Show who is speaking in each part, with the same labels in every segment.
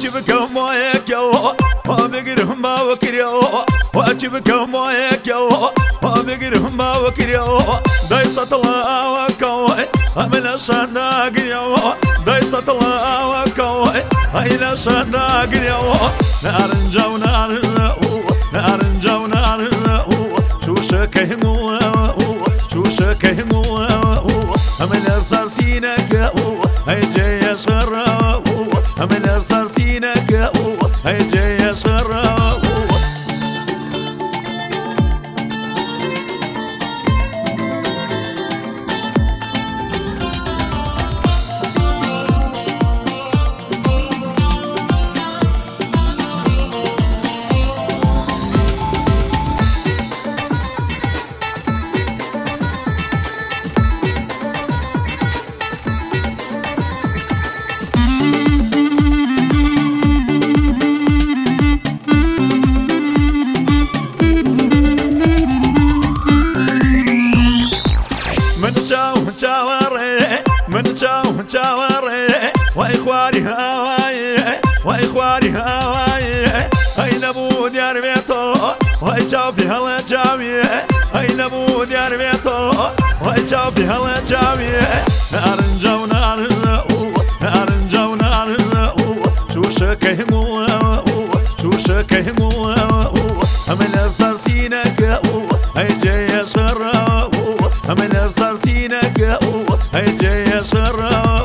Speaker 1: واجبك مويك يو وبقرهم ما وكريو واجبك مويك يو وبقرهم ما وكريو دايسة الله وكوي من الشناق يو دايسة الله وكوي أين الشناق يو نار جو نار نار جو نار شو شكهمو شو شكهمو من السرسينك هاي جاي شرا من السرسينك هاي جاي شرا من شاوري وإخواني هواي وإخواني هواي أين أبو ديار بيتو وإجابي هلا جامي أين أبو ديار بيتو وإجابي هلا جامي نار جو نار نار جو نار شو شكهمو شو شكهمو من السرسينك هاي جاي شرا من السرسينك هاي جاي شرا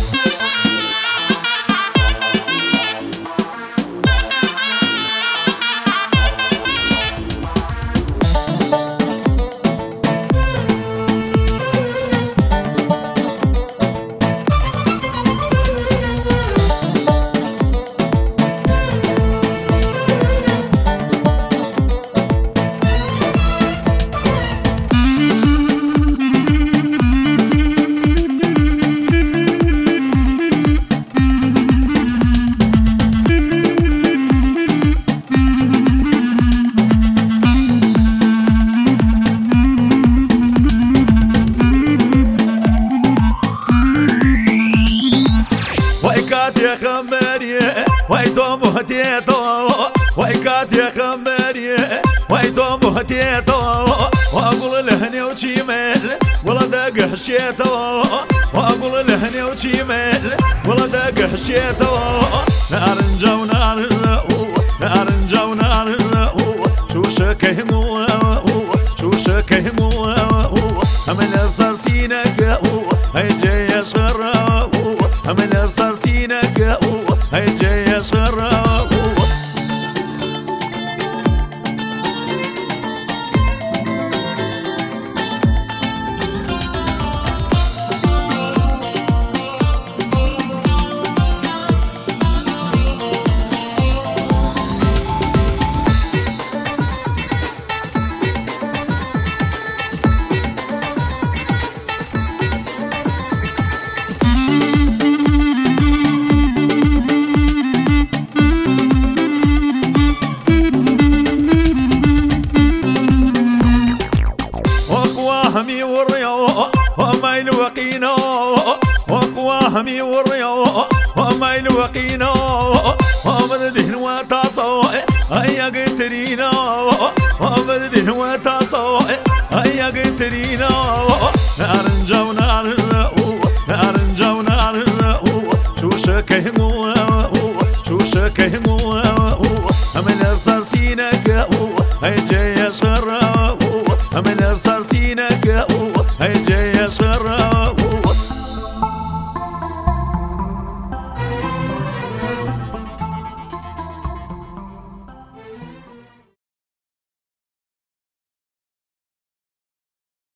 Speaker 1: يا خمري ويتوم هديتو ويكاد يا خمري ويتوم هديتو واقول لهني وشيمل ولا داق هشيتو واقول لهني وشيمل ولا داق هشيتو نار جو نار نار جو نار شو شكهمو شو شكهمو من السرسينك هاي جاي شرا من السرسينك هاي جاي شرا وقواهمي وريو وما يلوقينو وقواهمي وريو وما يلوقينو ومردهن وتصو هيا قترينو ومردهن وتصو هيا قترينو نار جو نار